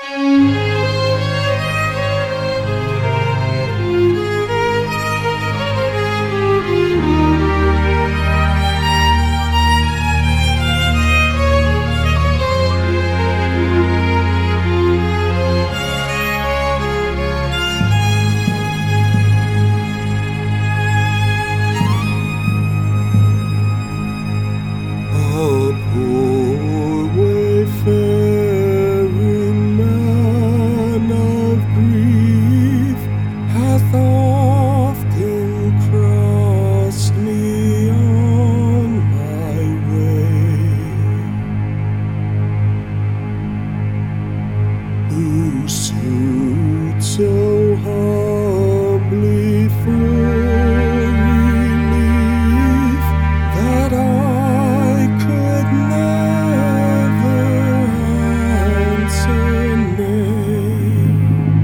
Who stood so humbly for relief that I could never answer nay.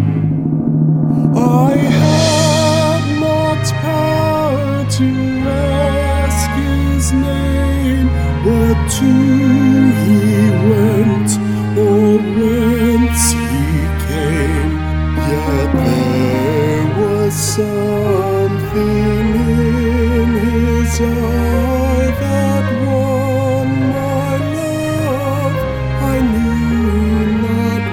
I had not power to ask his name, but to he went, or whence he came. Yet there was something in his eye that won my love, I knew not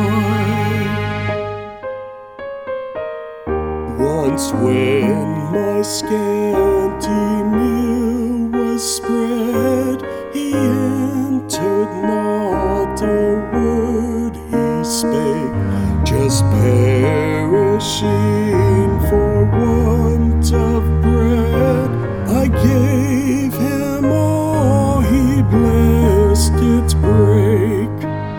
why. Once when my scanty meal was spread, he entered, not a word he spake, just perishing for want of bread. I gave him all, he blessed its break,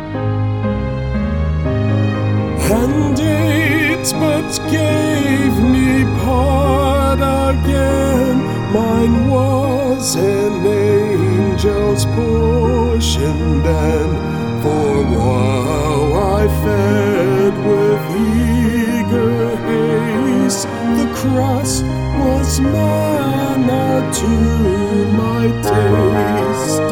and ate, but gave me part again. Mine was an angel's portion then, for while I fed with eager haste, the crust was manna to my taste.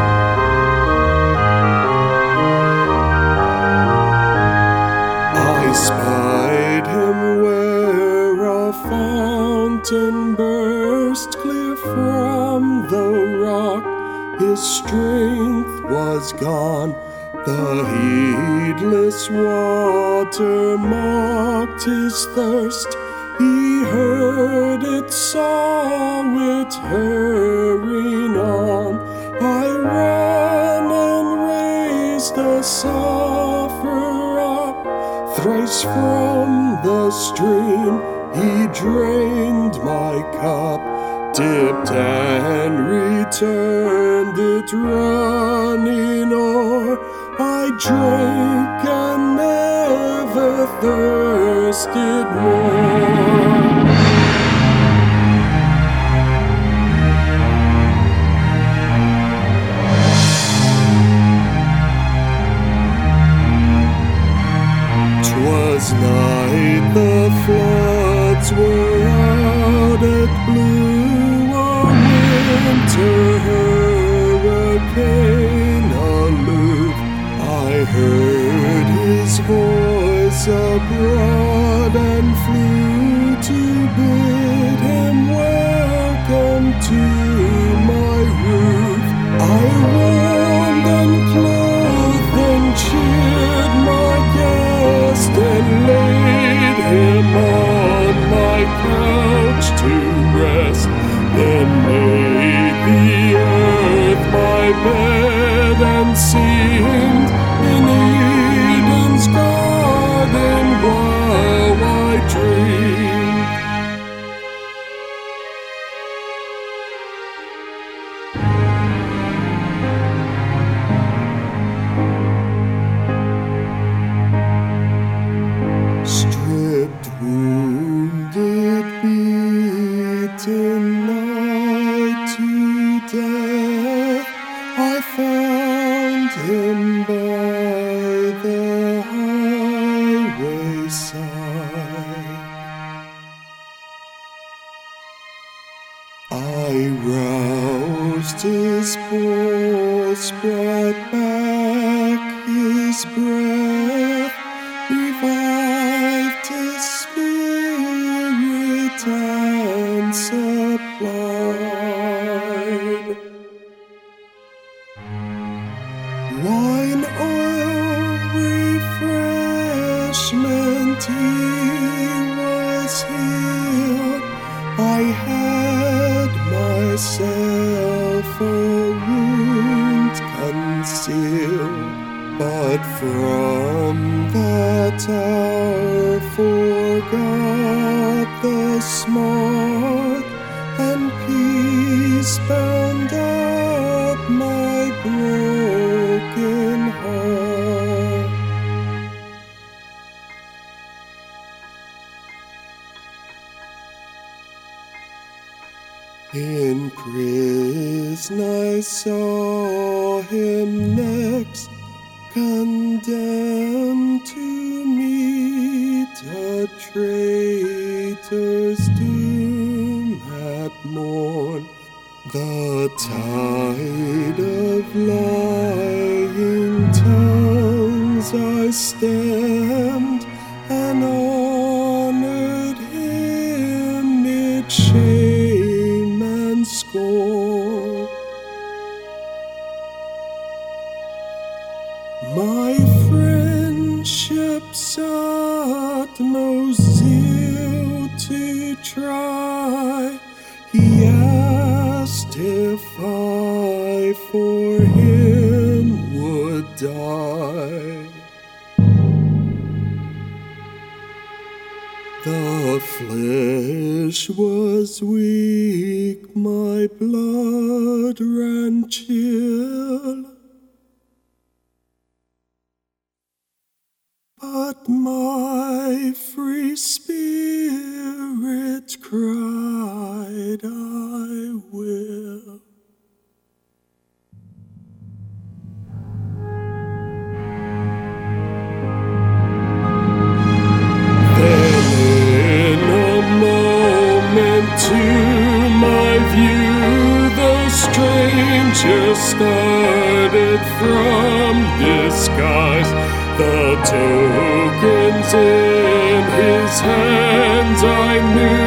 I spied him where a fountain burst clear from the rock. His strength was gone, the heedless water mocked his thirst. He heard it, saw it hurrying on. I ran and raised the sufferer up. Thrice from the stream he drained my cup, dipped and returned it running o'er. I drank and never thirsted more. 'Twas night, the floods were out, it blew a winter hurricane aloof. I heard his voice abroad and flew to bid him welcome to my roof. I warmed and clothed and cheered my guest, and laid him on my couch to rest, then made the earth my bed, and seemed in Eden's garden while I dreamed. Stripped, wounded, beaten nigh to death, I found him by the highway side. I roused his pulse, brought back his breath, wine, oil, refreshment, he was healed. I had myself a wound concealed, but from that hour forgot the smart, and peace bound up my broken heart. In prison I saw him next, condemned to meet a traitor's doom at morn. The tide of lying tongues I stemmed, and honored him mid shame and scorn. My friendship's utmost zeal to try, he asked if I for him would die. The flesh was weak, my blood ran chill, but my free spirit cried, I will. Then in a moment to my view the stranger started from disguise. The tokens in his hands I knew